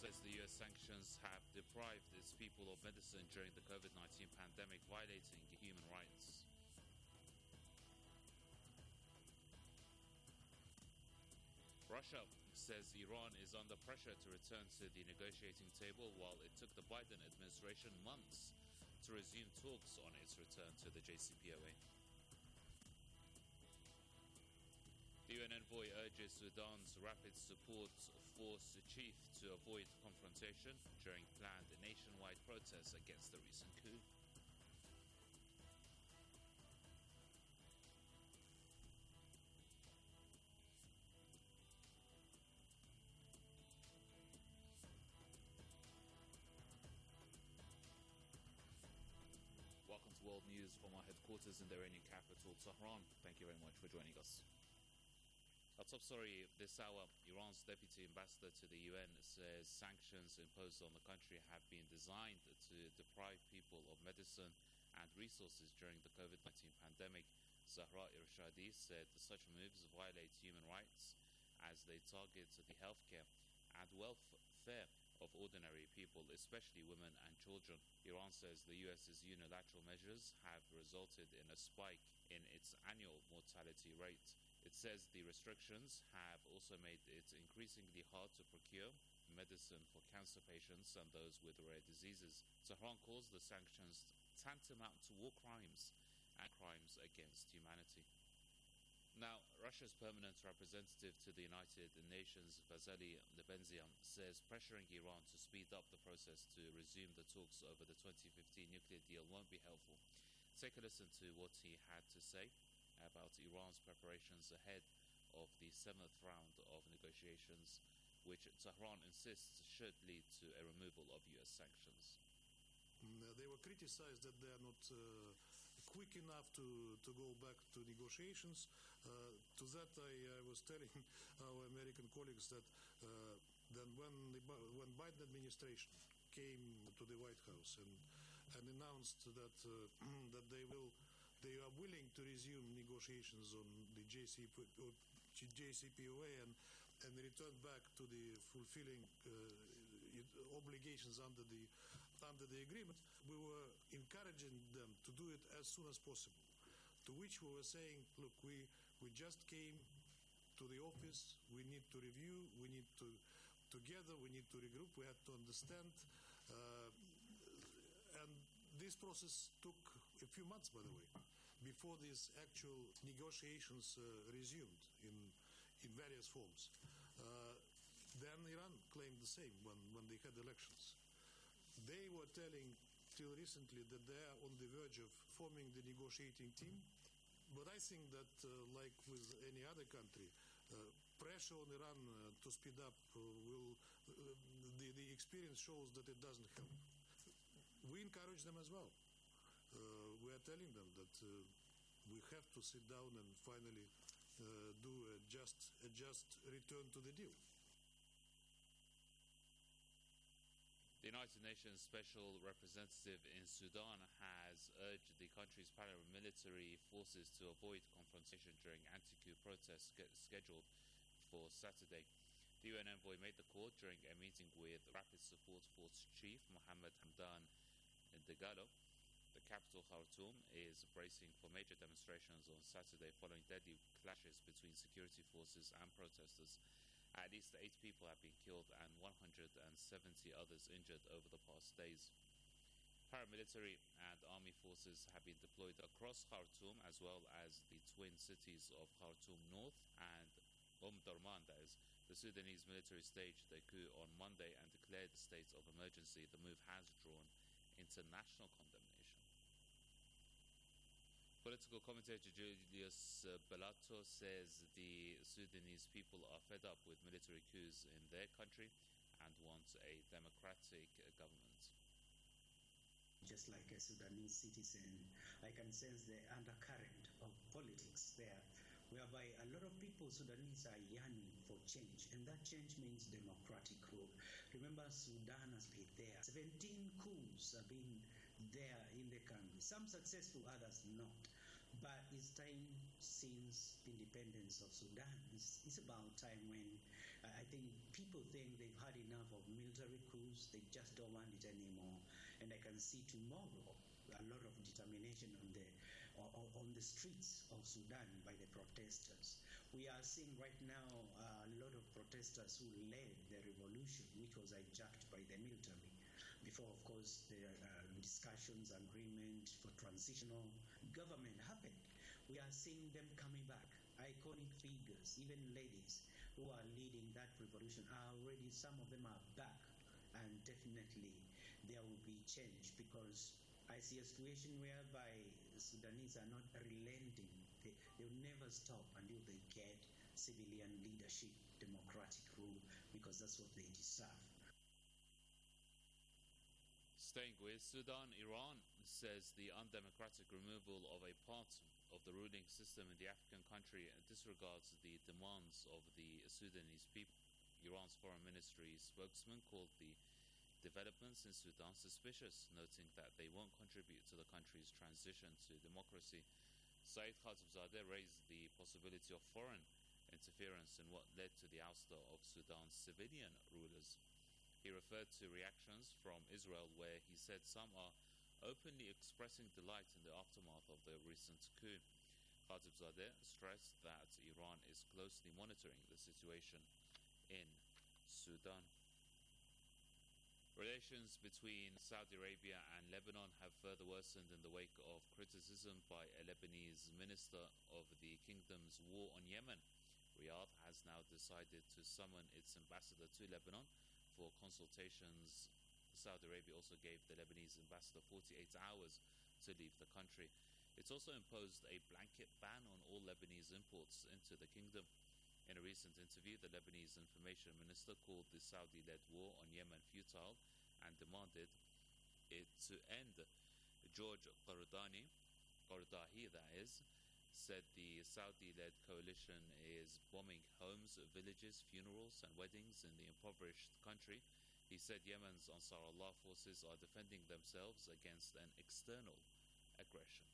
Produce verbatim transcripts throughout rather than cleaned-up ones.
says the U S sanctions have deprived its people of medicine during the COVID nineteen pandemic, violating human rights. Russia says Iran is under pressure to return to the negotiating table, while it took the Biden administration months to resume talks on its return to the J C P O A. The U N envoy urges Sudan's Rapid Support Force chief to avoid confrontation during planned nationwide protests against the recent coup. Welcome to World News from our headquarters in the Iranian capital, Tehran. Thank you very much for joining us. Our top story this hour: Iran's deputy ambassador to the U N says sanctions imposed on the country have been designed to deprive people of medicine and resources during the COVID nineteen pandemic. Zahra Irshadi said such moves violate human rights as they target the healthcare and welfare of ordinary people, especially women and children. Iran says the U S's unilateral measures have resulted in a spike in its annual mortality rate. It says the restrictions have also made it increasingly hard to procure medicine for cancer patients and those with rare diseases. Tehran calls the sanctions tantamount to war crimes and crimes against humanity. Now, Russia's permanent representative to the United Nations, Vasily Nebenzyan, says pressuring Iran to speed up the process to resume the talks over the twenty fifteen nuclear deal won't be helpful. Take a listen to what he had to say about Iran's preparations ahead of the seventh round of negotiations, which Tehran insists should lead to a removal of U S sanctions. They were criticized that they are not uh, quick enough to, to go back to negotiations. Uh, to that, I, I was telling our American colleagues that uh, then when the when Biden administration came to the White House and and announced that uh, that they will they are willing to resume negotiations on the J C P O A and and return back to the fulfilling uh, obligations under the under the agreement, we were encouraging them to do it as soon as possible. To which we were saying, look, we we just came to the office, we need to review, we need to together, we need to regroup, we had to understand, uh, and this process took a few months, by the way, before these actual negotiations uh, resumed in in various forms. Uh, then Iran claimed the same when, when they had elections. They were telling till recently that they are on the verge of forming the negotiating team. But I think that, uh, like with any other country, uh, pressure on Iran uh, to speed up uh, will, uh, the, the experience shows that it doesn't help. We encourage them as well. Uh, we are telling them that uh, we have to sit down and finally uh, do a just, a just return to the deal. The United Nations Special Representative in Sudan has urged the country's paramilitary forces to avoid confrontation during anti-coup protests scheduled for Saturday. The U N envoy made the call during a meeting with Rapid Support Force Chief Mohammed Hamdan Dagalo. The capital, Khartoum, is bracing for major demonstrations on Saturday following deadly clashes between security forces and protesters. At least eight people have been killed and one hundred seventy others injured over the past days. Paramilitary and army forces have been deployed across Khartoum, as well as the twin cities of Khartoum North and Omdurman. That is, the Sudanese military staged a coup on Monday and declared a state of emergency. The move has drawn international condemnation. Political commentator Julius Bellato says the Sudanese people are fed up with military coups in their country and want a democratic government. Just like a Sudanese citizen, I can sense the undercurrent of politics there, whereby a lot of people, Sudanese, are yearning for change, and that change means democratic rule. Remember, Sudan has been there. seventeen coups have been there in the country, some successful, others not. But it's time since independence of Sudan. It's, it's about time when I think people think they've had enough of military coups, they just don't want it anymore. And I can see tomorrow a lot of determination on the on the streets of Sudan by the protesters. We are seeing right now uh, a lot of protesters who led the revolution, which was hijacked by the military. Before, of course, the uh, discussions, agreement for transitional government happened. We are seeing them coming back. Iconic figures, even ladies who are leading that revolution are already, some of them are back. And definitely there will be change, because I see a situation whereby Sudanese are not relenting. They, they'll never stop until they get civilian leadership, democratic rule, because that's what they deserve. Staying with Sudan, Iran says the undemocratic removal of a part of the ruling system in the African country disregards the demands of the Sudanese people. Iran's foreign ministry spokesman called the developments in Sudan suspicious, noting that they won't contribute to the country's transition to democracy. Saeed Khatibzadeh raised the possibility of foreign interference in what led to the ouster of Sudan's civilian rulers. He referred to reactions from Israel, where he said some are openly expressing delight in the aftermath of the recent coup. Khatibzadeh stressed that Iran is closely monitoring the situation in Sudan. Relations between Saudi Arabia and Lebanon have further worsened in the wake of criticism by a Lebanese minister of the kingdom's war on Yemen. Riyadh has now decided to summon its ambassador to Lebanon for consultations. Saudi Arabia also gave the Lebanese ambassador forty-eight hours to leave the country. It's also imposed a blanket ban on all Lebanese imports into the kingdom. In a recent interview, the Lebanese information minister called the Saudi-led war on Yemen futile and demanded it to end. George Qardani, Qardahi that is, said the Saudi-led coalition is bombing homes, villages, funerals and weddings in the impoverished country. He said Yemen's Ansar Allah forces are defending themselves against an external aggression.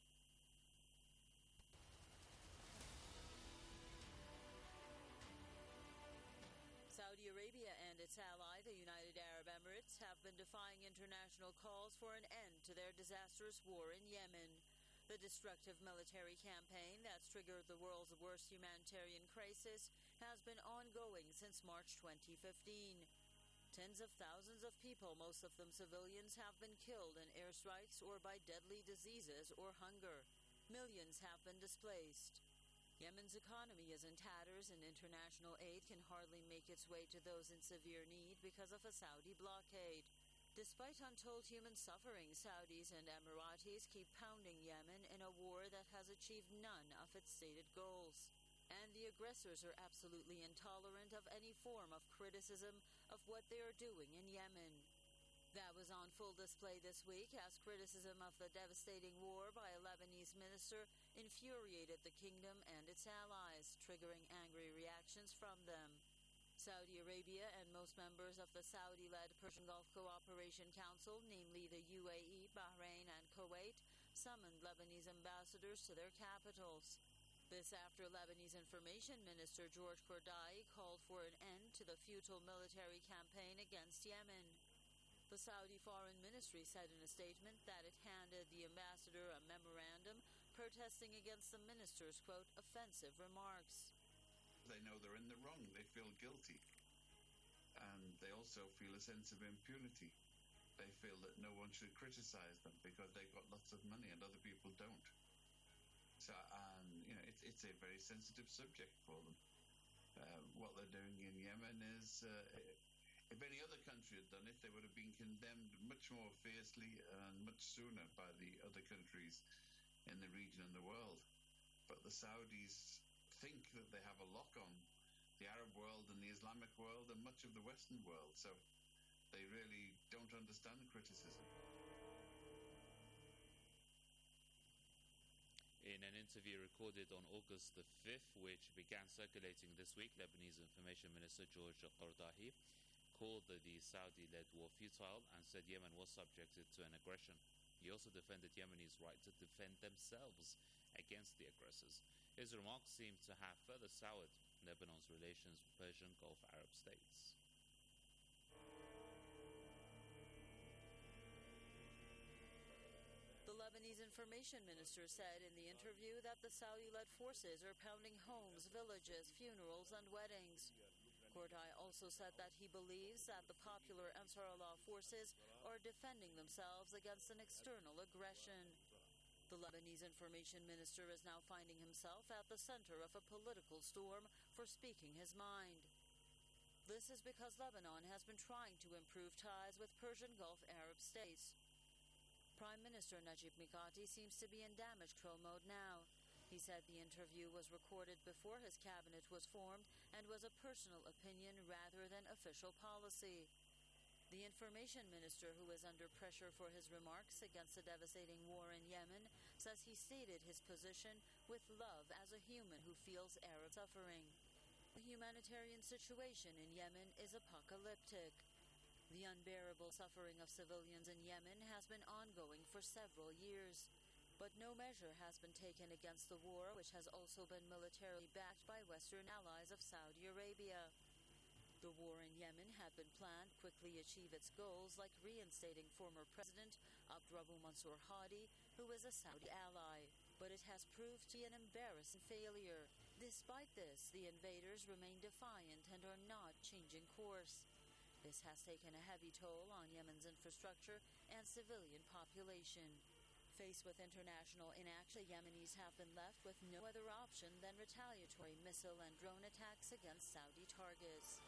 Saudi Arabia and its ally, the United Arab Emirates, have been defying international calls for an end to their disastrous war in Yemen. The destructive military campaign that's triggered the world's worst humanitarian crisis has been ongoing since March twenty fifteen. Tens of thousands of people, most of them civilians, have been killed in airstrikes or by deadly diseases or hunger. Millions have been displaced. Yemen's economy is in tatters, and international aid can hardly make its way to those in severe need because of a Saudi blockade. Despite untold human suffering, Saudis and Emiratis keep pounding Yemen in a war that has achieved none of its stated goals. And the aggressors are absolutely intolerant of any form of criticism of what they are doing in Yemen. That was on full display this week as criticism of the devastating war by a Lebanese minister infuriated the kingdom and its allies, triggering angry reactions from them. Saudi Arabia and most members of the Saudi-led Persian Gulf Cooperation Council, namely the U A E, Bahrain and Kuwait, summoned Lebanese ambassadors to their capitals. This after Lebanese Information Minister George Qardai called for an end to the futile military campaign against Yemen. The Saudi Foreign Ministry said in a statement that it handed the ambassador a memorandum protesting against the minister's, quote, offensive remarks. They know they're in the wrong. They feel guilty. And they also feel a sense of impunity. They feel that no one should criticize them because they've got lots of money and other people don't. So, and, you know, it, it's a very sensitive subject for them. Uh, what they're doing in Yemen is, uh, if any other country had done it, they would have been condemned much more fiercely and much sooner by the other countries in the region and the world. But the Saudis think that they have a lock on the Arab world and the Islamic world and much of the Western world, so they really don't understand criticism. In an interview recorded on August the fifth, which began circulating this week, Lebanese Information Minister George Qardai called the Saudi-led war futile and said Yemen was subjected to an aggression. He also defended Yemenis' right to defend themselves against the aggressors. His remarks seem to have further soured Lebanon's relations with Persian Gulf Arab states. The Lebanese information minister said in the interview that the Saudi-led forces are pounding homes, villages, funerals, and weddings. Kortai also said that he believes that the popular Ansar Allah forces are defending themselves against an external aggression. The Lebanese information minister is now finding himself at the center of a political storm for speaking his mind. This is because Lebanon has been trying to improve ties with Persian Gulf Arab states. Prime Minister Najib Mikati seems to be in damage control mode now. He said the interview was recorded before his cabinet was formed and was a personal opinion rather than official policy. The information minister, who is under pressure for his remarks against the devastating war in Yemen, says he stated his position with love as a human who feels Arab suffering. The humanitarian situation in Yemen is apocalyptic. The unbearable suffering of civilians in Yemen has been ongoing for several years, but no measure has been taken against the war, which has also been militarily backed by Western allies of Saudi Arabia. The war in Yemen had been planned to quickly achieve its goals, like reinstating former President Abdurabu Mansur Hadi, who is a Saudi ally. But it has proved to be an embarrassing failure. Despite this, the invaders remain defiant and are not changing course. This has taken a heavy toll on Yemen's infrastructure and civilian population. Faced with international inaction, the Yemenis have been left with no other option than retaliatory missile and drone attacks against Saudi targets.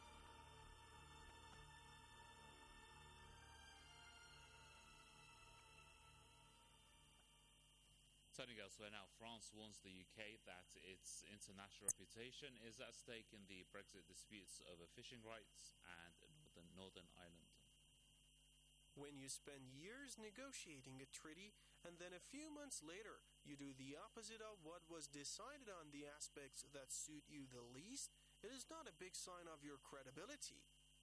Turning elsewhere now, France warns the U K that its international reputation is at stake in the Brexit disputes over fishing rights and Northern, Northern Ireland. When you spend years negotiating a treaty and then a few months later you do the opposite of what was decided on the aspects that suit you the least, it is not a big sign of your credibility.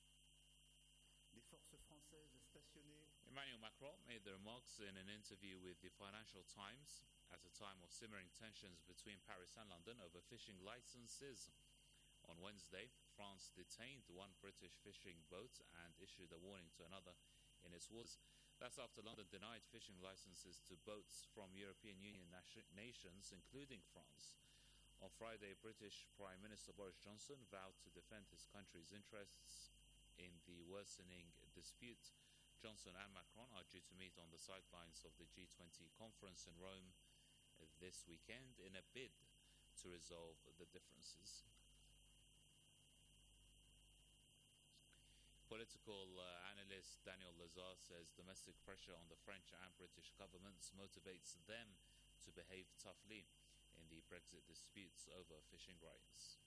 Emmanuel Macron made the remarks in an interview with the Financial Times at a time of simmering tensions between Paris and London over fishing licenses. On Wednesday, France detained one British fishing boat and issued a warning to another in its waters. That's after London denied fishing licenses to boats from European Union nation- nations, including France. On Friday, British Prime Minister Boris Johnson vowed to defend his country's interests in the worsening dispute. Johnson and Macron are due to meet on the sidelines of the G twenty conference in Rome this weekend in a bid to resolve the differences. Political uh, analyst Daniel Lazare says domestic pressure on the French and British governments motivates them to behave toughly in the Brexit disputes over fishing rights.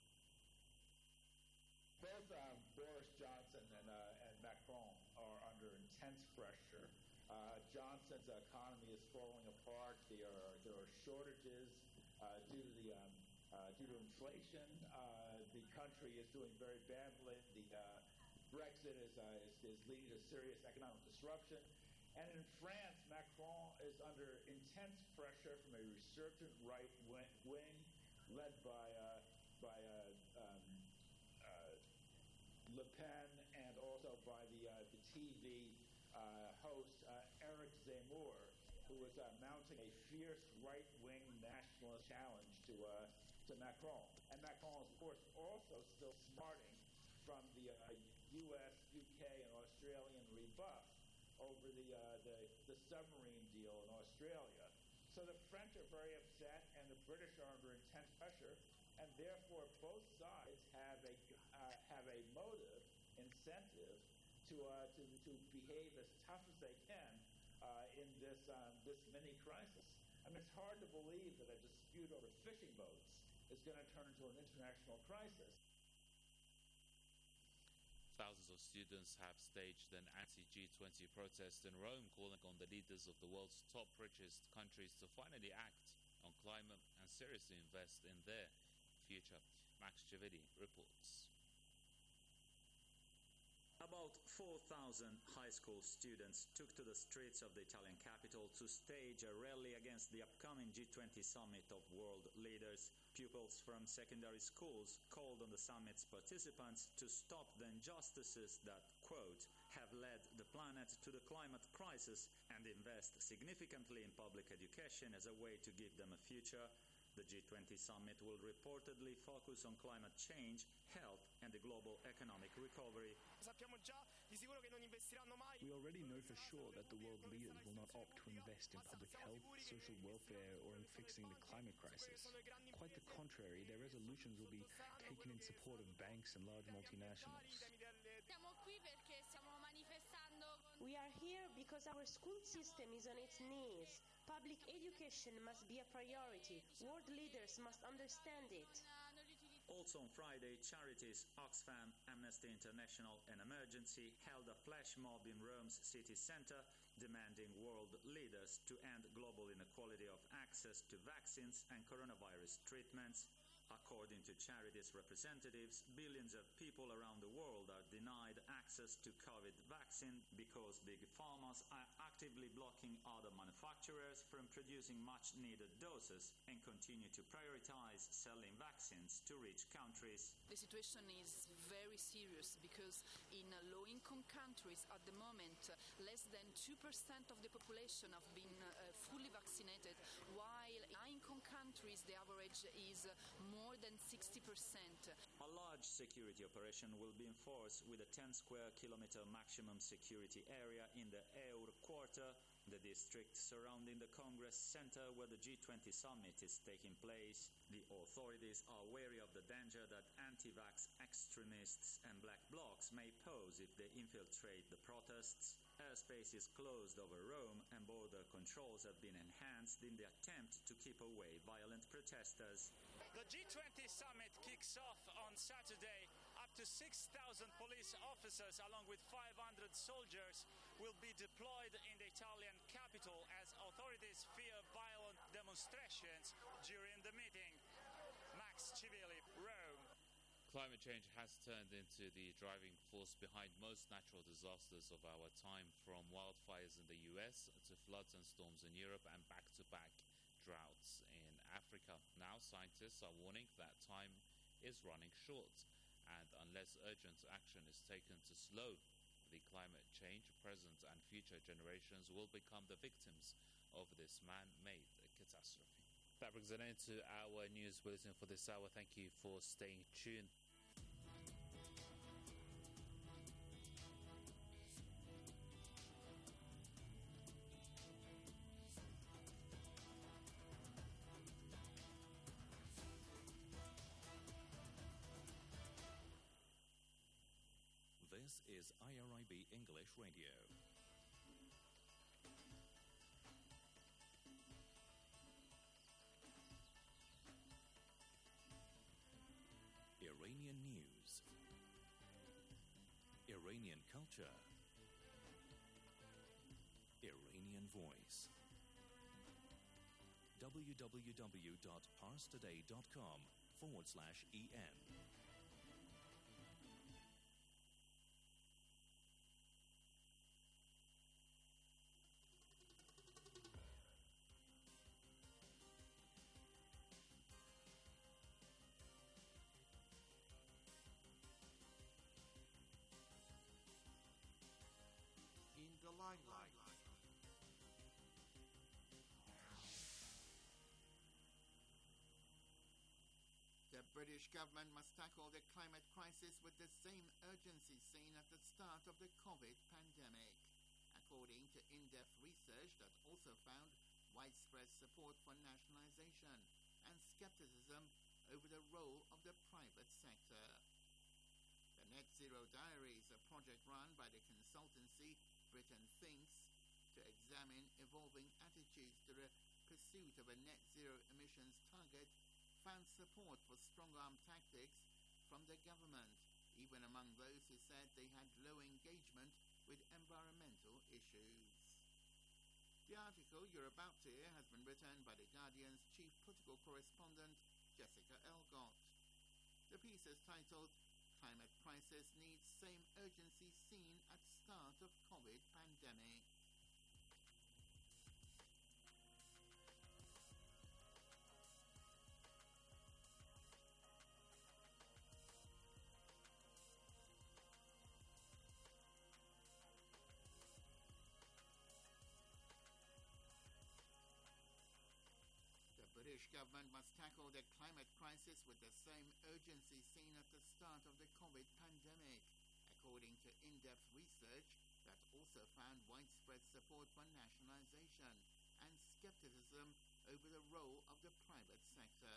Both um, Boris Johnson and, uh, and Macron are under intense pressure. Uh, Johnson's economy is falling apart. There are there are shortages uh, due to the um, uh, due to inflation. Uh, the country is doing very badly. The uh, Brexit is, uh, is is leading to serious economic disruption. And in France, Macron is under intense pressure from a resurgent right wing, led by uh, by uh, um, uh, Le Pen, and also by the uh, the T V uh, host uh, Eric Zemmour, who is uh, mounting a fierce right-wing nationalist challenge to uh, to Macron. And Macron is, of course, also still smarting from the uh, U S, U K, and Australian rebuff over the, uh, the the submarine deal in Australia. So the French are very upset, and the British are under intense pressure, and therefore both sides have a uh, have a motive, incentive to uh, to to behave as tough as they can uh, in this um, this mini crisis. I mean, it's hard to believe that a dispute over fishing boats is going to turn into an international crisis. Thousands of students have staged an anti-G twenty protest in Rome, calling on the leaders of the world's top richest countries to finally act on climate and seriously invest in their future. Max Civilli reports. About four thousand high school students took to the streets of the Italian capital to stage a rally against the upcoming G twenty summit of world leaders. Pupils from secondary schools called on the summit's participants to stop the injustices that, quote, have led the planet to the climate crisis and invest significantly in public education as a way to give them a future. The G twenty summit will reportedly focus on climate change, health, and the global economic recovery. We already know for sure that the world leaders will not opt to invest in public health, social welfare, or in fixing the climate crisis. Quite the contrary, their resolutions will be taken in support of banks and large multinationals. We are here because our school system is on its knees. Public education must be a priority. World leaders must understand it. Also on Friday, charities Oxfam, Amnesty International and Emergency held a flash mob in Rome's city center demanding world leaders to end global inequality of access to vaccines and coronavirus treatments. According to charities representatives, billions of people around the world are denied access to COVID vaccine because big pharmas are actively blocking other manufacturers from producing much-needed doses and continue to prioritize selling vaccines to rich countries. The situation is very serious because in low-income countries at the moment, less than two percent of the population have been uh, fully vaccinated, while in high-income countries the average is more than sixty percent. A large security operation will be enforced with a ten square kilometer maximum security area in the Eur quarter, the district surrounding the Congress Center where the G twenty summit is taking place. The authorities are wary of the danger that anti-vax extremists and black blocs may pose if they infiltrate the protests. Airspace is closed over Rome and border controls have been enhanced in the attempt to keep away violent protesters. The G twenty summit kicks off on Saturday. Up to six thousand police officers along with five hundred soldiers will be deployed in the Italian capital as authorities fear violent demonstrations during the meeting. Max Civilli, Rome. Climate change has turned into the driving force behind most natural disasters of our time, from wildfires in the U S to floods and storms in Europe and back-to-back droughts in Africa. Now scientists are warning that time is running short, and unless urgent action is taken to slow the climate change, present and future generations will become the victims of this man-made catastrophe. That brings an end to our news bulletin for this hour. Thank you for staying tuned. This is I R I B English Radio. Iranian news. Iranian culture. Iranian voice. www.parstoday.com forward slash EN. The British government must tackle the climate crisis with the same urgency seen at the start of the COVID pandemic, according to in-depth research that also found widespread support for nationalization and skepticism over the role of the private sector. The Net Zero Diary is a project run by the consultancy Britain Thinks to examine evolving attitudes to the pursuit of a net zero emissions target, found support for strong-arm tactics from the government, even among those who said they had low engagement with environmental issues. The article you're about to hear has been written by The Guardian's chief political correspondent, Jessica Elgott. The piece is titled climate crisis needs same urgency seen at start of COVID pandemic. The British government must tackle the climate crisis with the same urgency seen at the start of the COVID pandemic, according to in-depth research that also found widespread support for nationalisation and scepticism over the role of the private sector.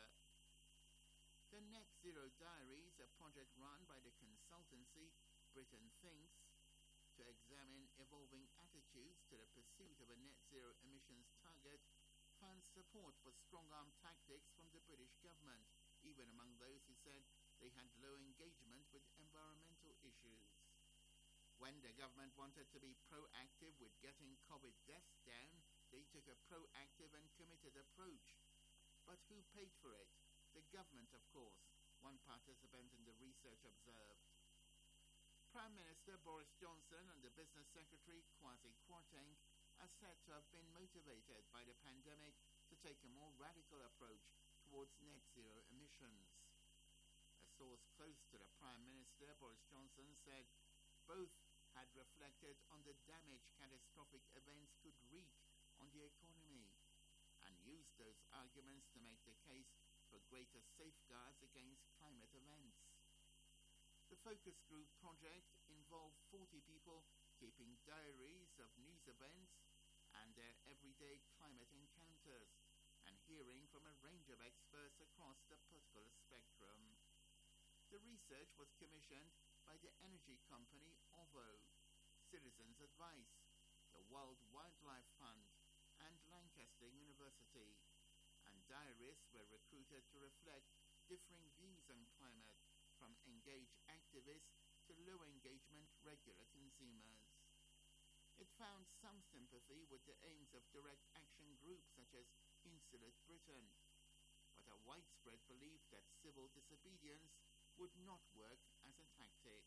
The Net Zero Diaries, a project run by the consultancy Britain Thinks, to examine evolving attitudes to the pursuit of a net zero emissions target, found support for strong-arm tactics from the British government, even among those who said they had low engagement with environmental issues. When the government wanted to be proactive with getting COVID deaths down, they took a proactive and committed approach. But who paid for it? The government, of course, one participant in the research observed. Prime Minister Boris Johnson and the Business Secretary Kwasi Kwarteng are said to have been motivated by the pandemic to take a more radical approach towards net zero emissions. A source close to the Prime Minister, Boris Johnson, said both had reflected on the damage catastrophic events could wreak on the economy and used those arguments to make the case for greater safeguards against climate events. The focus group project involved forty people keeping diaries of news events and their everyday climate encounters, and hearing from a range of experts across the political spectrum. The research was commissioned by the energy company O V O, Citizens Advice, the World Wildlife Fund, and Lancaster University, and diarists were recruited to reflect differing views on climate, from engaged activists to low-engagement regular consumers. It found some sympathy with the aims of direct action groups such as Insulate Britain, but a widespread belief that civil disobedience would not work as a tactic.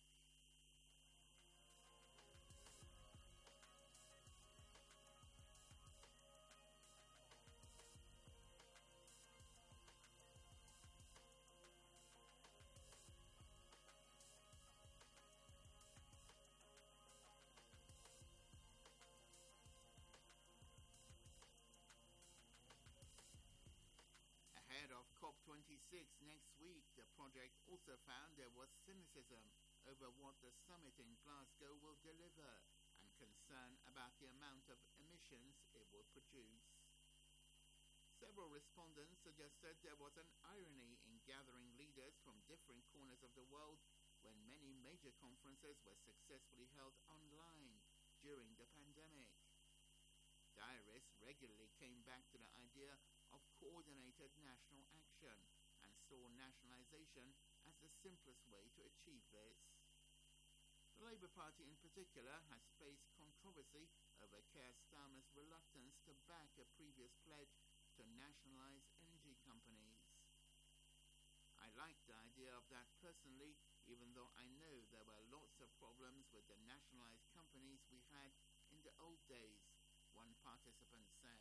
Ahead of COP twenty-six next week, the project also found there was cynicism over what the summit in Glasgow will deliver and concern about the amount of emissions it will produce. Several respondents suggested there was an irony in gathering leaders from different corners of the world when many major conferences were successfully held online during the pandemic. Diarists regularly came back to the idea of coordinated national action and saw nationalisation as the simplest way to achieve this. The Labour Party in particular has faced controversy over Keir Starmer's reluctance to back a previous pledge to nationalise energy companies. I like the idea of that personally, even though I know there were lots of problems with the nationalised companies we had in the old days, one participant said.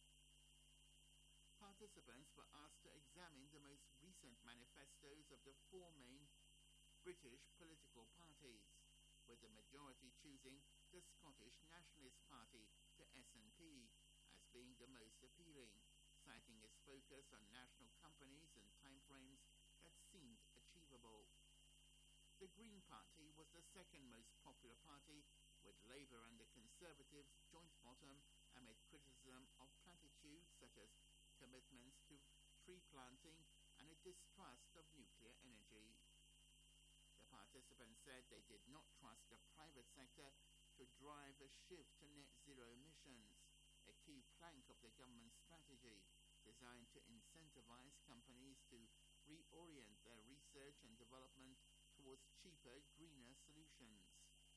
Participants were asked to examine the most recent manifestos of the four main British political parties, with the majority choosing the Scottish Nationalist Party, the S N P, as being the most appealing, citing its focus on national companies and timeframes that seemed achievable. The Green Party was the second most popular party, with Labour and the Conservatives joint bottom amid criticism of platitudes such as commitments to tree planting and a distrust of nuclear energy. The participants said they did not trust the private sector to drive a shift to net zero emissions, a key plank of the government's strategy designed to incentivize companies to reorient their research and development towards cheaper, greener solutions.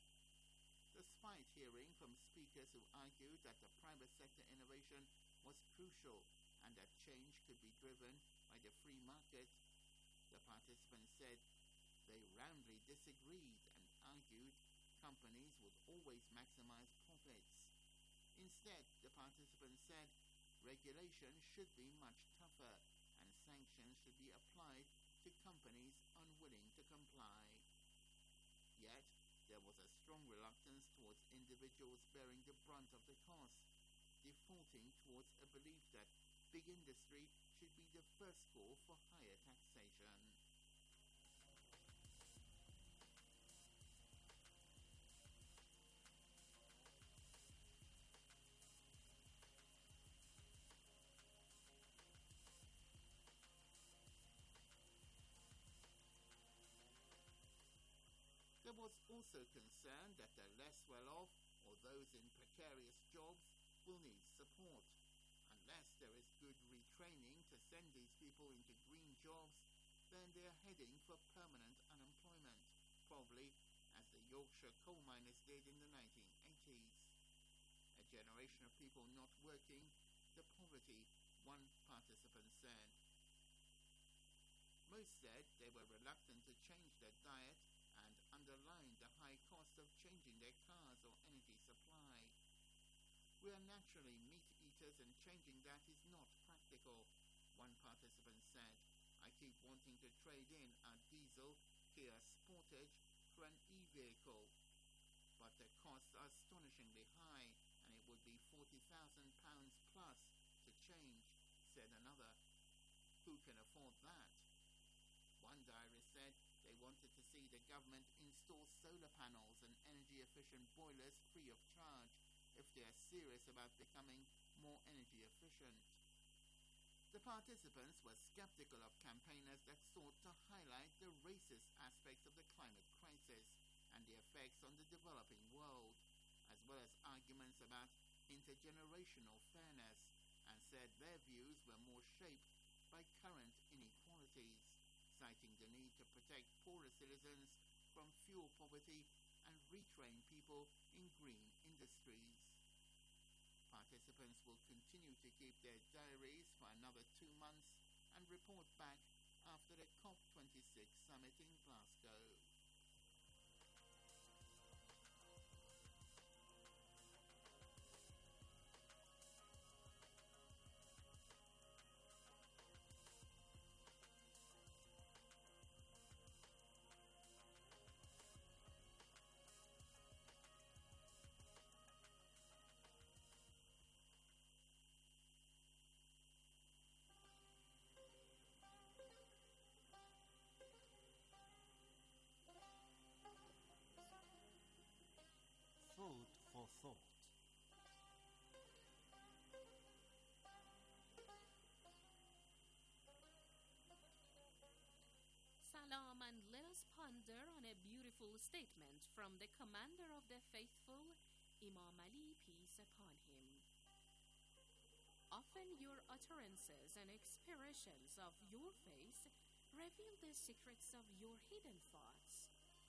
Despite hearing from speakers who argued that the private sector innovation was crucial and that change could be driven by the free market, the participants said they roundly disagreed and argued companies would always maximize profits. Instead, the participants said regulation should be much tougher and sanctions should be applied to companies unwilling to comply. Yet, there was a strong reluctance towards individuals bearing the brunt of the cost, defaulting towards a belief that big industry should be the first call for higher taxation. There was also concern that the less well-off or those in precarious jobs will need support. Unless there is good retraining to send these people into green jobs, then they are heading for permanent unemployment, probably as the Yorkshire coal miners did in the nineteen eighties. A generation of people not working, the poverty, one participant said. Most said they were reluctant to change their diet and underlined the high cost of changing their cars or energy supply. We are naturally meat eaters and changing that is not practical, one participant said. I keep wanting to trade in our diesel Kia Sportage for an e-vehicle, but the costs are astonishingly high and it would be forty thousand pounds plus to change, said another. Who can afford that? One diarist said they wanted to see the government install solar panels and energy-efficient boilers free of charge if they are serious about becoming more energy efficient. The participants were skeptical of campaigners that sought to highlight the racist aspects of the climate crisis and the effects on the developing world, as well as arguments about intergenerational fairness, and said their views were more shaped by current inequalities, citing the need to protect poorer citizens from fuel poverty and retrain people in green industries. Participants will continue to keep their diaries for another two months and report back after the COP twenty-six summit in Glasgow. Food for thought. Salam, and let us ponder on a beautiful statement from the commander of the faithful, Imam Ali, peace upon him. Often your utterances and expressions of your faith reveal the secrets of your hidden thoughts.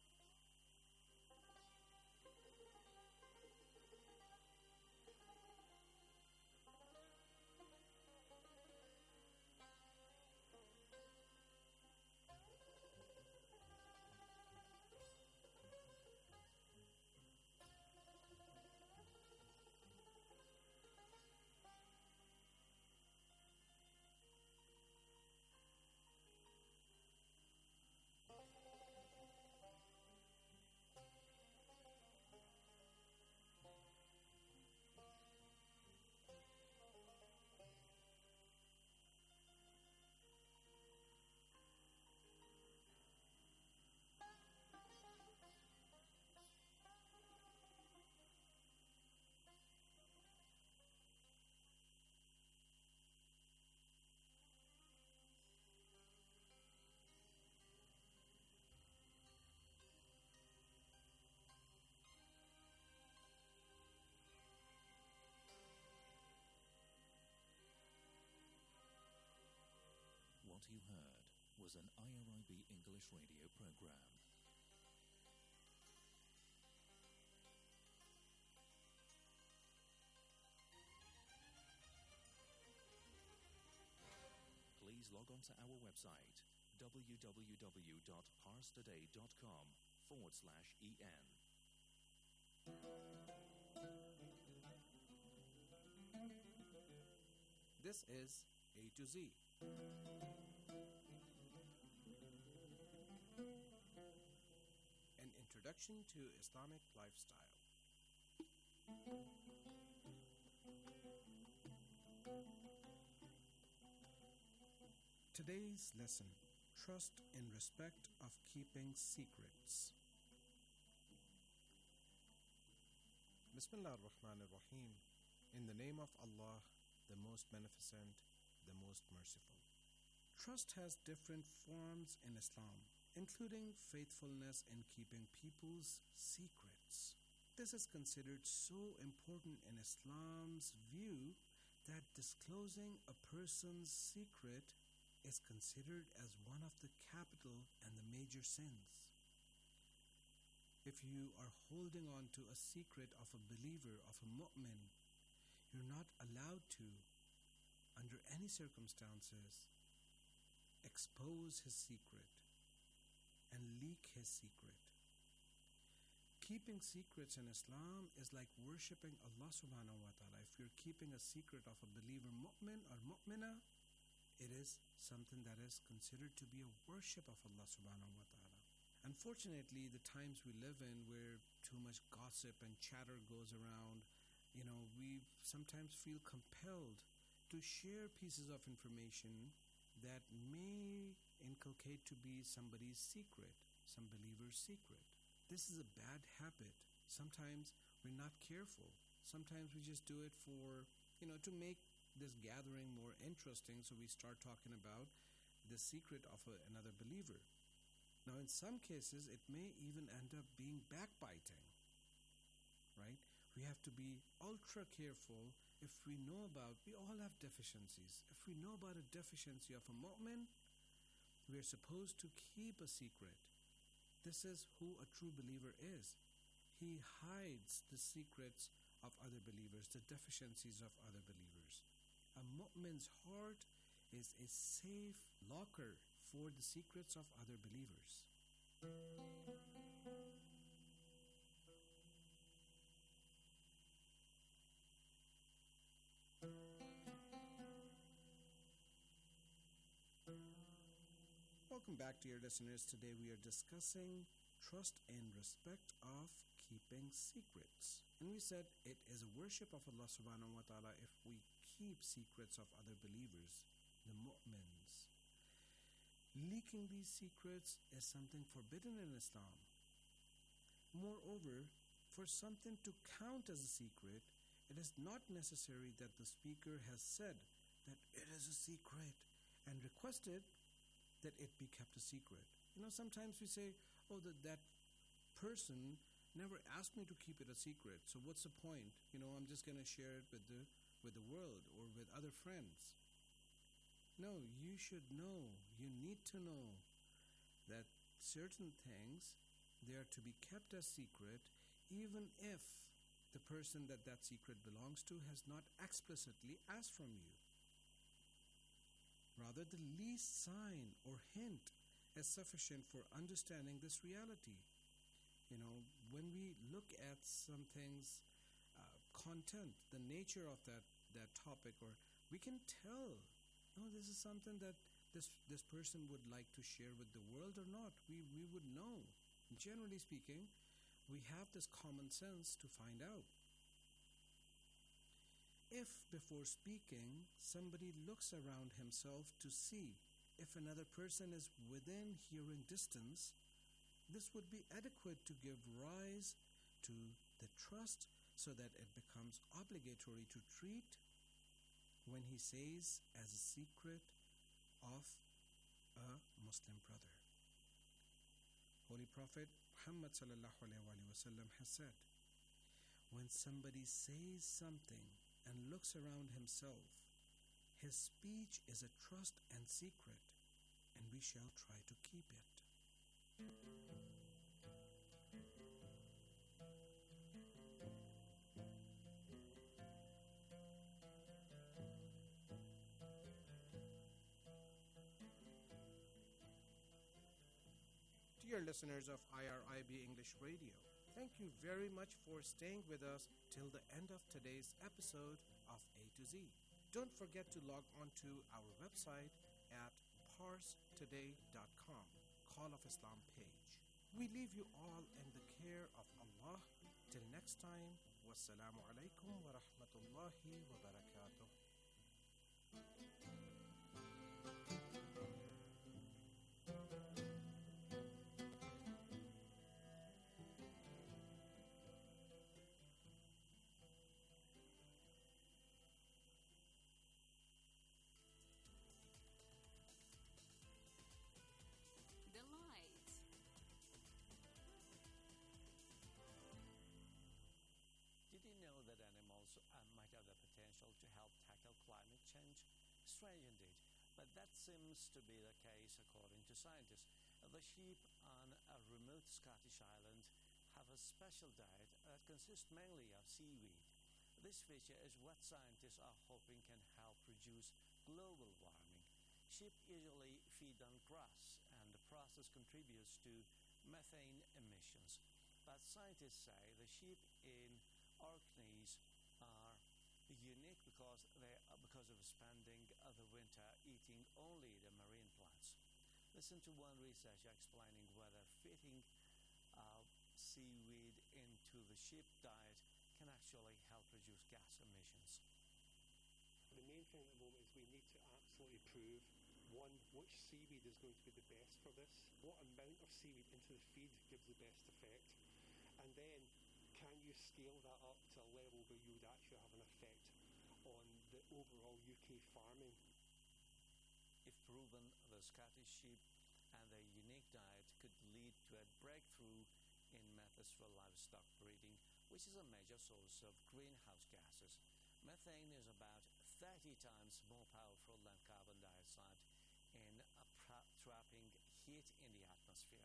What you heard was an I R I B English radio program. Please log on to our website www.parstoday.com forward slash en. This is A to Z. An introduction to Islamic lifestyle. Today's lesson, trust in respect of keeping secrets. Bismillah ar-Rahman ar-Rahim. In the name of Allah, the most beneficent, the most merciful. Trust has different forms in Islam, including faithfulness in keeping people's secrets. This is considered so important in Islam's view that disclosing a person's secret is considered as one of the capital and the major sins. If you are holding on to a secret of a believer, of a mu'min, you're not allowed to, under any circumstances, expose his secret and leak his secret. Keeping secrets in Islam is like worshipping Allah subhanahu wa ta'ala. If you're keeping a secret of a believer mu'min or mu'mina, it is something that is considered to be a worship of Allah subhanahu wa ta'ala. Unfortunately, the times we live in where too much gossip and chatter goes around, you know, we sometimes feel compelled to share pieces of information that may inculcate to be somebody's secret, some believer's secret. This is a bad habit. Sometimes we're not careful. Sometimes we just do it for, you know, to make this gathering more interesting, so we start talking about the secret of a, another believer. Now, in some cases, it may even end up being backbiting, right? We have to be ultra careful. If we know about, we all have deficiencies. If we know about a deficiency of a mu'min, we are supposed to keep a secret. This is who a true believer is. He hides the secrets of other believers, the deficiencies of other believers. A mu'min's heart is a safe locker for the secrets of other believers. Welcome back, dear listeners. Today we are discussing trust and respect of keeping secrets. And we said it is a worship of Allah subhanahu wa ta'ala if we keep secrets of other believers, the mu'mins. Leaking these secrets is something forbidden in Islam. Moreover, for something to count as a secret, it is not necessary that the speaker has said that it is a secret and requested that it be kept a secret. You know, sometimes we say, oh, that, that person never asked me to keep it a secret, so what's the point? You know, I'm just going to share it with the with the world or with other friends. No, you should know, you need to know that certain things, they are to be kept as secret, even if the person that that secret belongs to has not explicitly asked from you. Rather, the least sign or hint is sufficient for understanding this reality. You know, when we look at something's uh, content, the nature of that, that topic, or we can tell, no, this is something that this this person would like to share with the world or not. We, we would know. Generally speaking, we have this common sense to find out. If before speaking, somebody looks around himself to see if another person is within hearing distance, this would be adequate to give rise to the trust so that it becomes obligatory to treat when he says as a secret of a Muslim brother. Holy Prophet Muhammad sallallahu alaihi wasallam has said, when somebody says something and looks around himself, his speech is a trust and secret, and we shall try to keep it. Dear listeners of I R I B English Radio, thank you very much for staying with us till the end of today's episode of A to Z. Don't forget to log on to our website at pars today dot com, Call of Islam page. We leave you all in the care of Allah. Till next time, wassalamu alaikum wa rahmatullahi wa barakatuh. Did you know that animals uh, might have the potential to help tackle climate change? Strange indeed, but that seems to be the case according to scientists. Uh, The sheep on a remote Scottish island have a special diet that consists mainly of seaweed. This feature is what scientists are hoping can help reduce global warming. Sheep usually feed on grass, and the process contributes to methane emissions. But scientists say the sheep in Orkneys are unique because they are because of spending uh, the winter eating only the marine plants. Listen to one researcher explaining whether feeding uh, seaweed into the sheep diet can actually help reduce gas emissions. The main thing at the moment is we need to absolutely prove, one, which seaweed is going to be the best for this, what amount of seaweed into the feed gives the best effect, and then can you scale that up to a level where you would actually have an effect on the overall U K farming? If proven, the Scottish sheep and their unique diet could lead to a breakthrough in methods for livestock breeding, which is a major source of greenhouse gases. Methane is about thirty times more powerful than carbon dioxide in uh, pra- trapping heat in the atmosphere.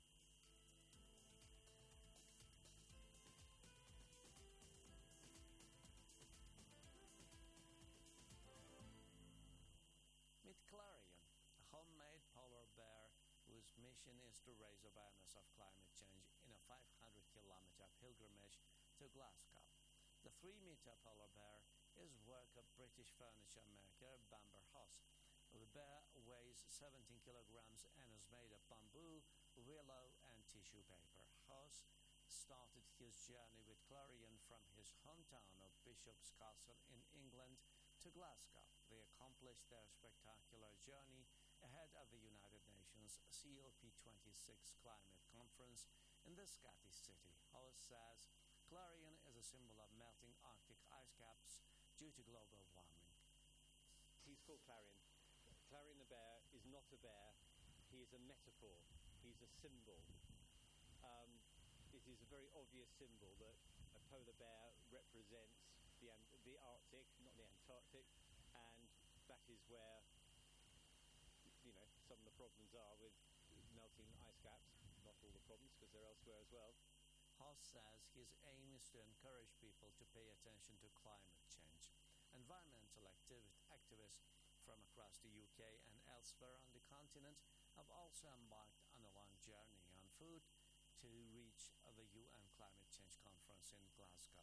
Meet Clarion, a homemade polar bear whose mission is to raise awareness of climate change in a five hundred kilometer pilgrimage to Glasgow. The three-meter polar bear is work of British furniture maker Bamber House. The bear weighs seventeen kilograms and is made of bamboo, willow and tissue paper. House started his journey with Clarion from his hometown of Bishop's Castle in England to Glasgow. They accomplished their spectacular journey ahead of the United Nations C O P twenty-six climate conference in the Scottish city. House says Clarion is a symbol of melting Arctic ice caps due to global warming. He's called Clarion. Clarion the bear is not a bear. He is a metaphor. He's a symbol. Um, it is a very obvious symbol that a polar bear represents the, the Arctic, not the Antarctic, and that is where, you know, some of the problems are with melting ice caps. Not all the problems, because they're elsewhere as well. Hoss says his aim is to encourage people to pay attention to climate change. Environmental activ- activists from across the U K and elsewhere on the continent have also embarked on a long journey on foot to reach the U N Climate Change Conference in Glasgow.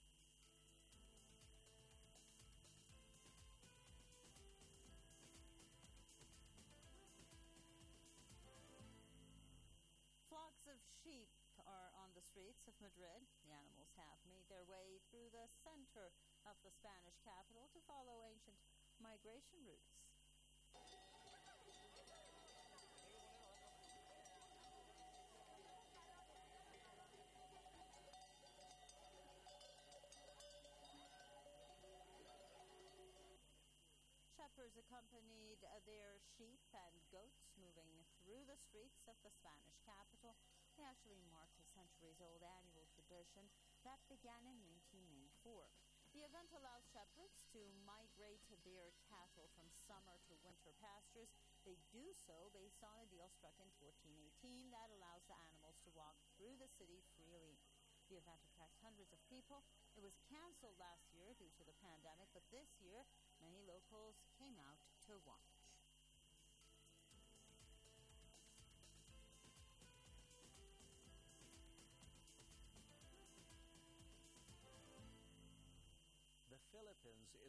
Flocks of sheep are on the streets of Madrid. The animals have made their way through the center of the Spanish capital to follow ancient migration routes. Shepherds accompanied their sheep and goats moving through the streets of the Spanish capital. They actually marked a centuries-old annual tradition that began in nineteen ninety-four. The event allows shepherds to migrate their cattle from summer to winter pastures. They do so based on a deal struck in fourteen eighteen that allows the animals to walk through the city freely. The event attracts hundreds of people. It was canceled last year due to the pandemic, but this year many locals came out to watch.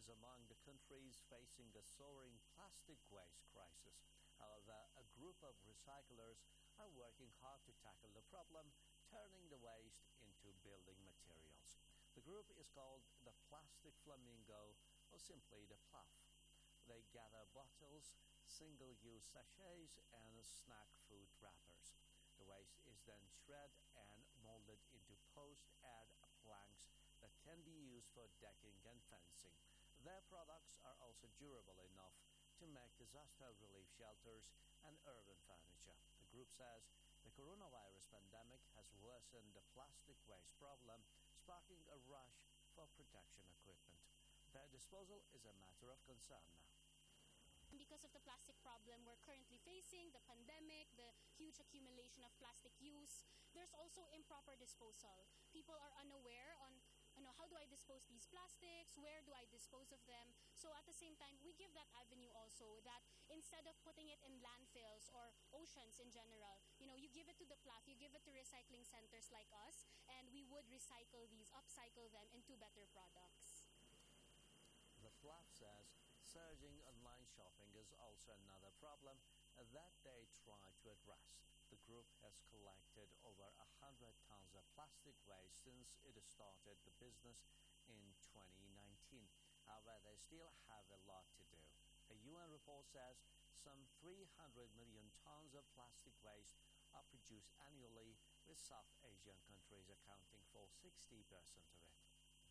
is among the countries facing a soaring plastic waste crisis. However, a group of recyclers are working hard to tackle the problem, turning the waste into building materials. The group is called the Plastic Flamingo, or simply the P L A F. They gather bottles, single-use sachets, and snack food wrappers. The waste is then shredded and molded into post-ed planks that can be used for decking and fencing. Their products are also durable enough to make disaster relief shelters and urban furniture. The group says the coronavirus pandemic has worsened the plastic waste problem, sparking a rush for protection equipment. Their disposal is a matter of concern now. Because of the plastic problem we're currently facing, the pandemic, the huge accumulation of plastic use, there's also improper disposal. People are unaware on, you know, how do I dispose these plastics? Where do I dispose of them? So at the same time, we give that avenue also that instead of putting it in landfills or oceans in general, you know, you give it to the P L A F, you give it to recycling centers like us, and we would recycle these, upcycle them into better products. The P L A F says surging online shopping is also another problem that they try to address. The group has collected over one hundred tons of plastic waste since it started the business in twenty nineteen. However, they still have a lot to do. A U N report says some three hundred million tons of plastic waste are produced annually, with South Asian countries accounting for sixty percent of it.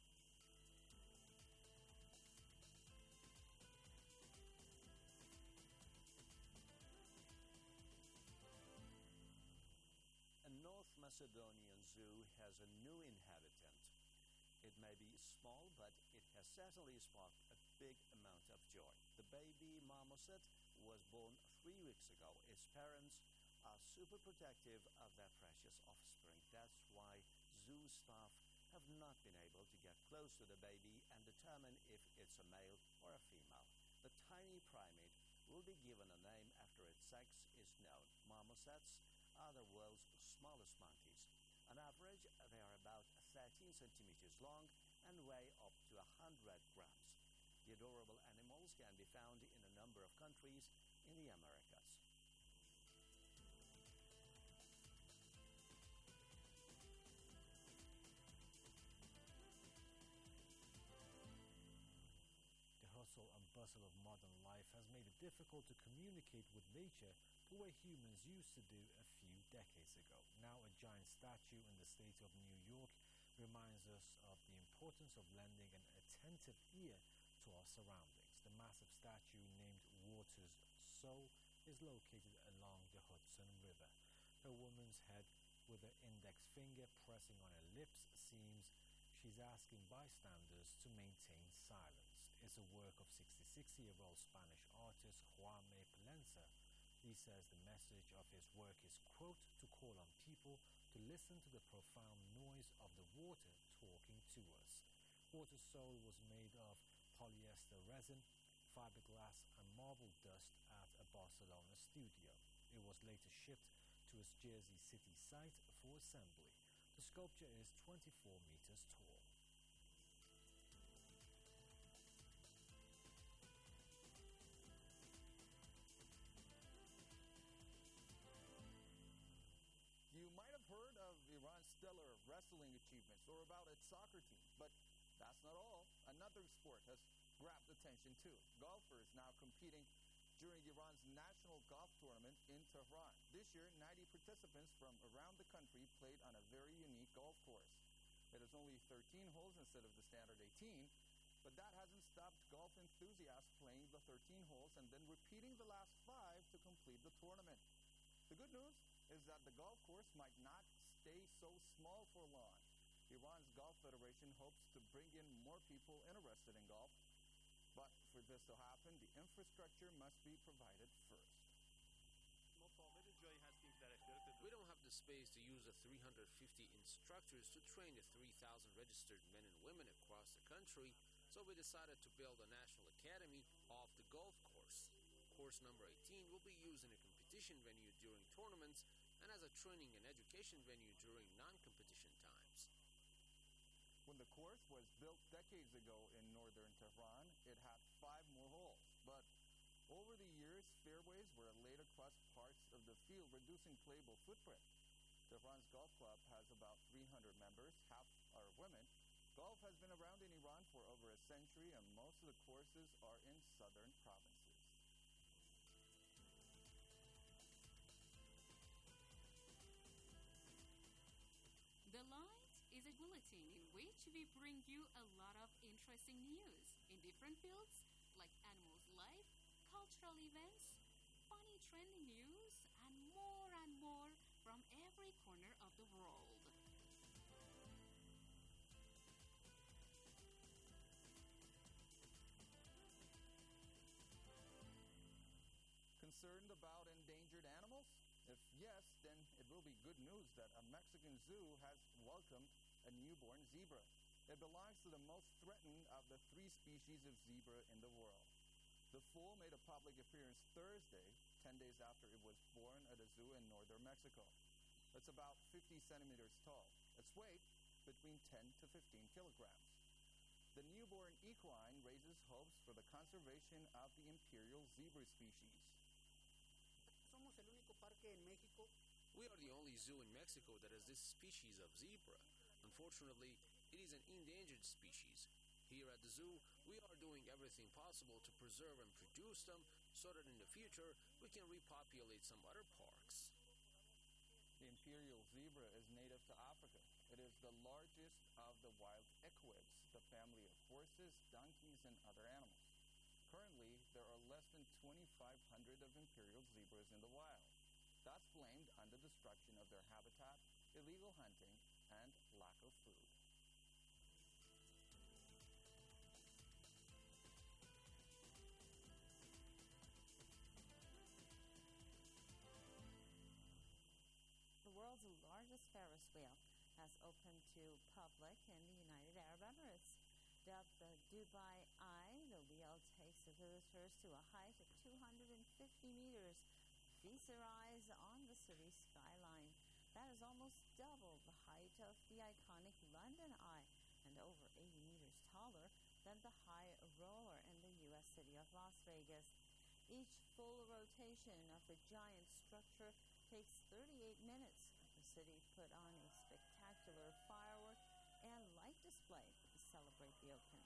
North Macedonian zoo has a new inhabitant. It may be small, but it has certainly sparked a big amount of joy. The baby marmoset was born three weeks ago. Its parents are super protective of their precious offspring. That's why zoo staff have not been able to get close to the baby and determine if it's a male or a female. The tiny primate will be given a name after its sex is known. Marmosets are the world's smallest monkeys. On average, they are about thirteen centimeters long and weigh up to one hundred grams. The adorable animals can be found in a number of countries in the Americas. The hustle and bustle of modern life has made it difficult to communicate with nature the way humans used to do a few decades ago. Now a giant statue in the state of New York reminds us of the importance of lending an attentive ear to our surroundings. The massive statue named Water's Soul is located along the Hudson River. A woman's head with her index finger pressing on her lips seems she's asking bystanders to maintain silence. It's a work of sixty-six-year-old Spanish artist Jaume Plensa. He says the message of his work is, quote, to call on people to listen to the profound noise of the water talking to us. Water's Soul was made of polyester resin, fiberglass, and marble dust at a Barcelona studio. It was later shipped to its Jersey City site for assembly. The sculpture is twenty-four meters tall. You might have heard of Iran's stellar wrestling achievements or about its soccer team, but that's not all. Another sport has grabbed attention too. Golfers now competing during Iran's national golf tournament in Tehran. This year, ninety participants from around the country played on a very unique golf course. It has only thirteen holes instead of the standard eighteen, but that hasn't stopped golf enthusiasts playing the thirteen holes and then repeating the last five to complete the tournament. The good news is that the golf course might not stay so small for long. Iran's Golf Federation hopes to bring in more people interested in golf, but for this to happen, the infrastructure must be provided first. We don't have the space to use the three hundred fifty instructors to train the three thousand registered men and women across the country, so we decided to build a national academy off the golf course. Course number eighteen will be used in a competition venue during tournaments and as a training and education venue during non-competition times. When the course was built decades ago in northern Tehran, it had five more holes. But over the years, fairways were laid across parts of the field, reducing playable footprint. Tehran's golf club has about three hundred members, half are women. Golf has been around in Iran for over a century, and most of the courses are in southern provinces. The Light is a bulletin in which we bring you a lot of interesting news in different fields like animals' life, cultural events, funny trending news, and more and more from every corner of the world. Concerned about endangered animals? If yes, then it will be good news that a Mexican zoo has welcomed a newborn zebra. It belongs to the most threatened of the three species of zebra in the world. The foal made a public appearance Thursday, ten days after it was born at a zoo in northern Mexico. It's about fifty centimeters tall. Its weight, between ten to fifteen kilograms. The newborn equine raises hopes for the conservation of the imperial zebra species. Somos el único parque en México. We are the only zoo in Mexico that has this species of zebra. Unfortunately, it is an endangered species. Here at the zoo, we are doing everything possible to preserve and produce them so that in the future we can repopulate some other parks. The imperial zebra is native to Africa. It is the largest of the wild equids, the family of horses, donkeys, and other animals. Currently, there are less than twenty-five hundred of imperial zebras in the wild. That's blamed on the destruction of their habitat, illegal hunting, and lack of food. The world's largest Ferris wheel has opened to public in the United Arab Emirates. Dubbed the Dubai Eye, the wheel takes the visitors to a height of two hundred fifty meters, feast their eyes on the city's skyline. That is almost double the height of the iconic London Eye and over eighty meters taller than the High Roller in the U S city of Las Vegas. Each full rotation of the giant structure takes thirty-eight minutes. The city put on a spectacular firework and light display to celebrate the opening.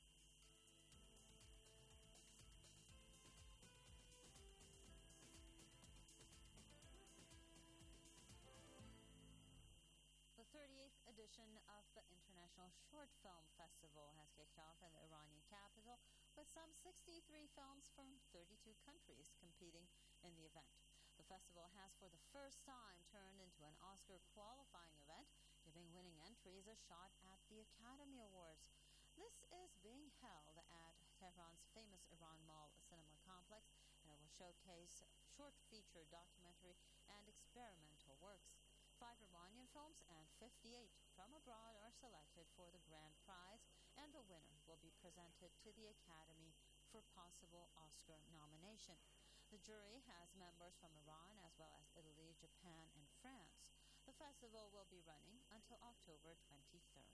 The thirty-eighth edition of the International Short Film Festival has kicked off in the Iranian capital with some sixty-three films from thirty-two countries competing in the event. The festival has for the first time turned into an Oscar qualifying event, giving winning entries a shot at the Academy Awards. This is being held at Tehran's famous Iran Mall cinema complex, and it will showcase short feature, documentary, and experimental works. Five Iranian films and fifty-eight from abroad are selected for the grand prize, and the winner will be presented to the Academy for possible Oscar nomination. The jury has members from Iran as well as Italy, Japan, and France. The festival will be running until October twenty-third.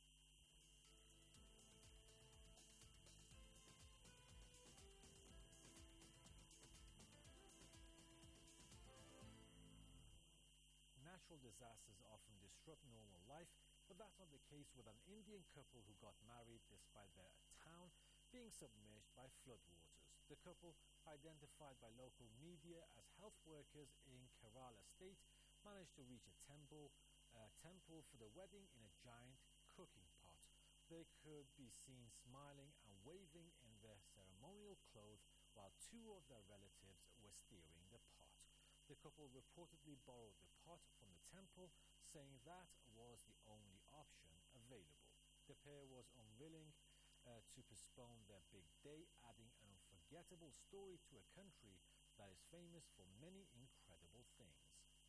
Natural disasters often disrupt normal life, but that's not the case with an Indian couple who got married despite their town being submerged by floodwaters. The couple, identified by local media as health workers in Kerala state, managed to reach a temple, uh, temple for the wedding in a giant cooking pot. They could be seen smiling and waving in their ceremonial clothes while two of their relatives were steering the pot. The couple reportedly borrowed the pot from the temple, saying that was the only option available. The pair was unwilling uh, to postpone their big day, adding an unforgettable story to a country that is famous for many incredible things.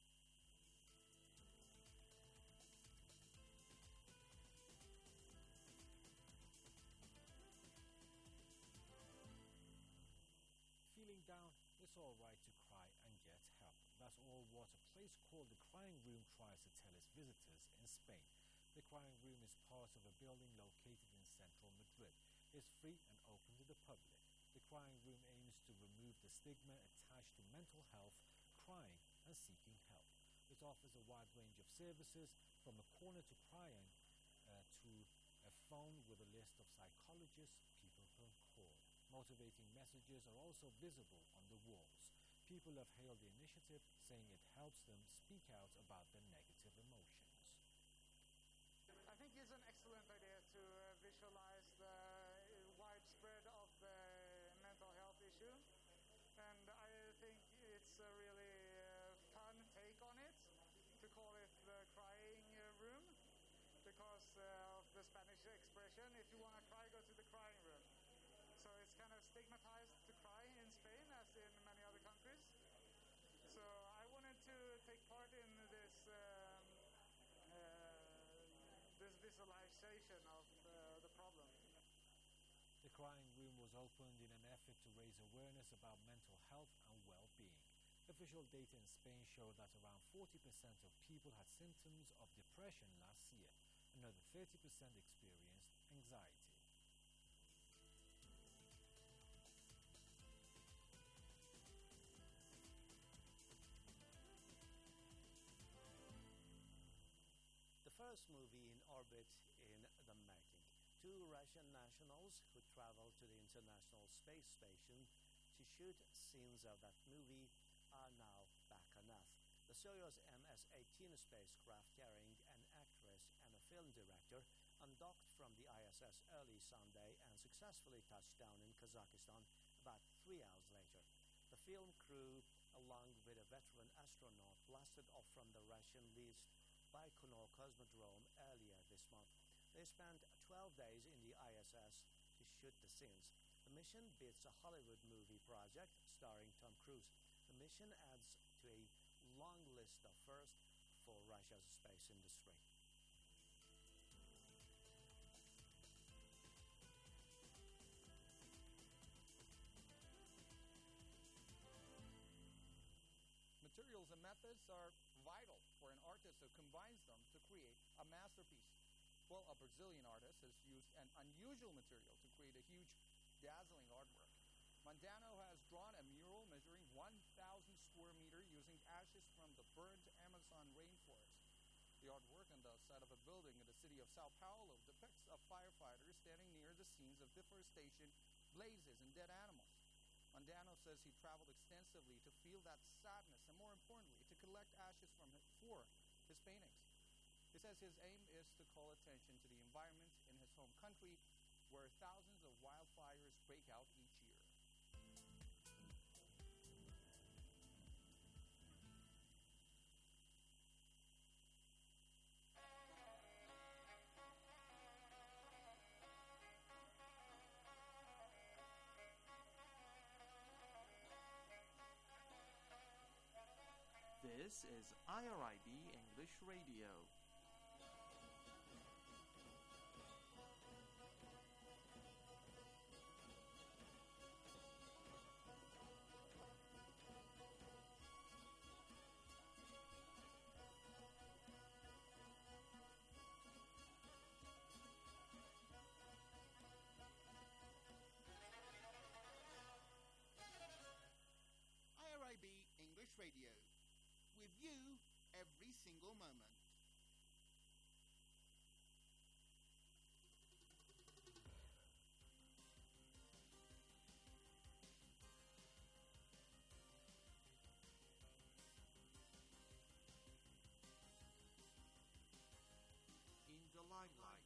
Feeling down, it's all right to cry and get help. That's all what a place called the Crying Room tries to tell its visitors in Spain. The Crying Room is part of a building located in central Madrid. It's free and open to the public. The Crying Room aims to remove the stigma attached to mental health, crying, and seeking help. It offers a wide range of services, from a corner to crying uh, to a phone with a list of psychologists people can call. Motivating messages are also visible on the walls. People have hailed the initiative, saying it helps them speak out about their negative emotions. I think it's an excellent idea to uh, visualize the uh, widespread of the mental health issue, and I think it's a really uh, fun take on it to call it the crying uh, room, because uh, of the Spanish expression, if you want to cry, go to the crying room. So it's kind of stigmatized to cry in Spain, as in many other countries. So I wanted to take part in this um, uh, this visualization of uh, the problem. The Crying Room was opened in an effort to raise awareness about mental health and well-being. Official data in Spain show that around forty percent of people had symptoms of depression last year. Another thirty percent experienced anxiety. The first movie in orbit in the making. Two Russian nationals who traveled to the International Space Station to shoot scenes of that movie are now back on Earth. The Soyuz M S eighteen spacecraft, carrying an actress and a film director, undocked from the I S S early Sunday and successfully touched down in Kazakhstan about three hours later. The film crew, along with a veteran astronaut, blasted off from the Russian-leased Baikonur Cosmodrome earlier this month. They spent twelve days in the I S S to shoot the scenes. The mission beats a Hollywood movie project starring Tom Cruise. The mission adds to a long list of firsts for Russia's space industry. Materials and methods are vital for an artist who combines them to create a masterpiece. Well, a Brazilian artist has used an unusual material to create a huge, dazzling artwork. Mondano has drawn a mural measuring one thousand square meters using ashes from the burned Amazon rainforest. The artwork on the side of a building in the city of Sao Paulo depicts a firefighter standing near the scenes of deforestation, blazes, and dead animals. Mondano says he traveled extensively to feel that sadness and, more importantly, to collect ashes from it for his paintings. He says his aim is to call attention to the environment in his home country, where thousands of wildfires break out each year. This is I R I B English Radio. I R I B English Radio. With you every single moment. In the limelight.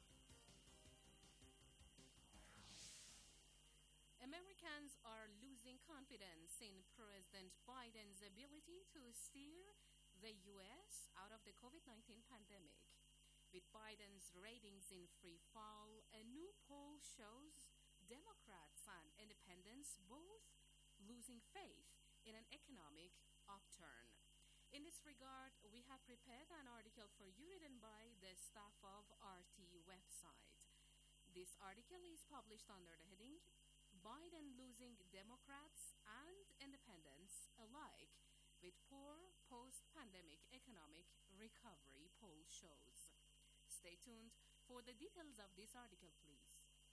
Americans are losing confidence in President Biden's ability to steer the U S out of the COVID nineteen pandemic. With Biden's ratings in free fall, a new poll shows Democrats and independents both losing faith in an economic upturn. In this regard, we have prepared an article for you written by the staff of R T website. This article is published under the heading Biden Losing Democrats and Independents Alike, with poor post-pandemic economic recovery, poll shows. Stay tuned for the details of this article, please.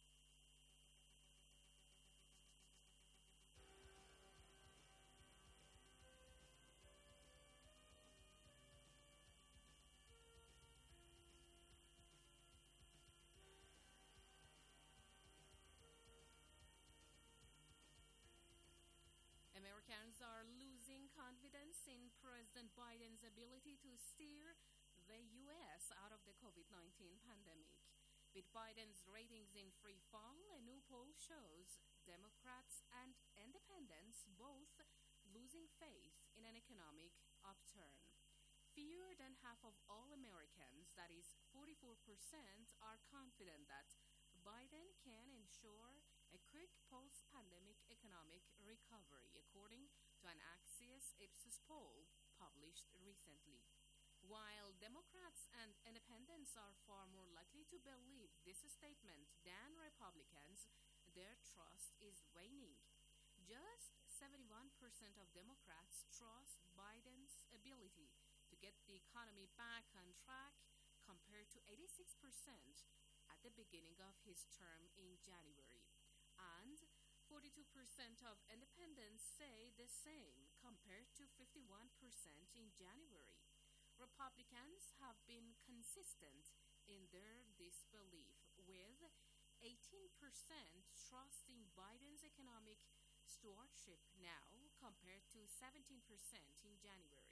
Americans are losing confidence in President Biden's ability to steer the U S out of the COVID nineteen pandemic. With Biden's ratings in free fall, a new poll shows Democrats and independents both losing faith in an economic upturn. Fewer than half of all Americans, that is forty-four percent, are confident that Biden can ensure a quick post-pandemic economic recovery, according to an Axios Ipsos poll published recently. While Democrats and independents are far more likely to believe this statement than Republicans, their trust is waning. Just seventy-one percent of Democrats trust Biden's ability to get the economy back on track, compared to eighty-six percent at the beginning of his term in January. And forty-two percent of independents say the same, compared to fifty-one percent in January. Republicans have been consistent in their disbelief, with eighteen percent trusting Biden's economic stewardship now, compared to seventeen percent in January.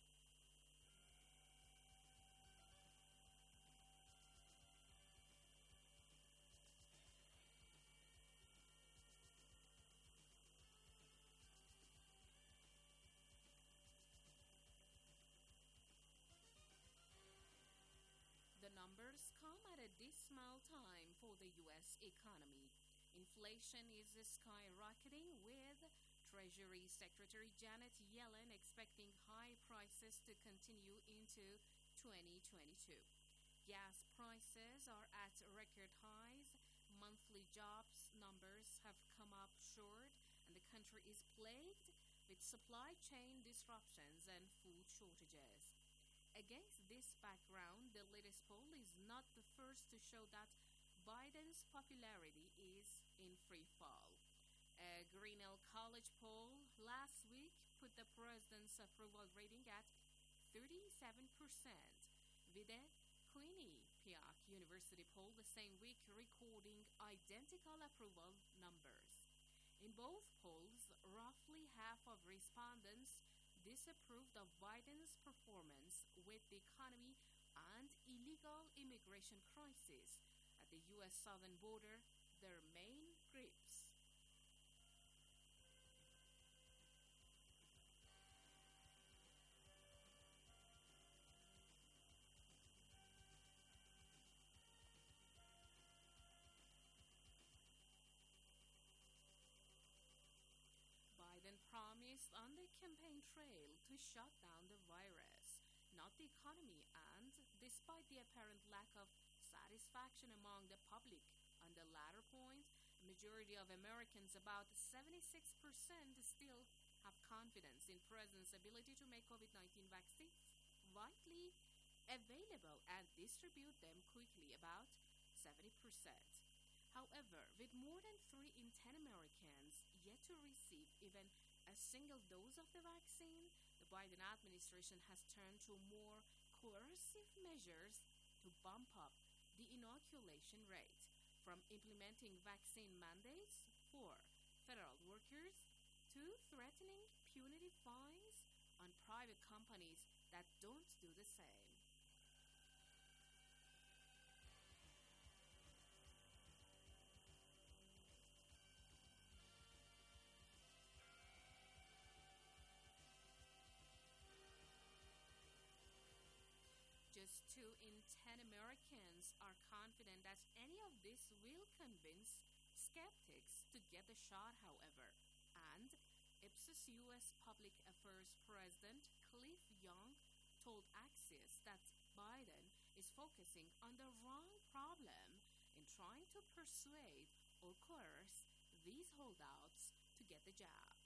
The numbers come at a dismal time for the U S economy. Inflation is skyrocketing, with Treasury Secretary Janet Yellen expecting high prices to continue into twenty twenty-two. Gas prices are at record highs, monthly jobs numbers have come up short, and the country is plagued with supply chain disruptions and food shortages. Against this background, the latest poll is not the first to show that Biden's popularity is in free fall. A Grinnell College poll last week put the president's approval rating at thirty-seven percent, with a Quinnipiac University poll the same week recording identical approval numbers. In both polls, roughly half of respondents disapproved of Biden's performance, with the economy and illegal immigration crisis at the U S southern border their main grips. Biden promised on the campaign trail to shut down the virus, not the economy, and despite the apparent lack of satisfaction among the public on the latter point, a majority of Americans, about seventy-six percent, still have confidence in President's ability to make COVID nineteen vaccines widely available and distribute them quickly, about seventy percent. However, with more than three in ten Americans yet to receive even a single dose of the vaccine, the Biden administration has turned to more coercive measures to bump up the inoculation rate, from implementing vaccine mandates for federal workers to threatening punitive fines on private companies that don't do the same. Just two in ten Americans are confident that any of this will convince skeptics to get the shot, however. And Ipsos U S Public Affairs President Cliff Young told Axios that Biden is focusing on the wrong problem in trying to persuade or coerce these holdouts to get the jab.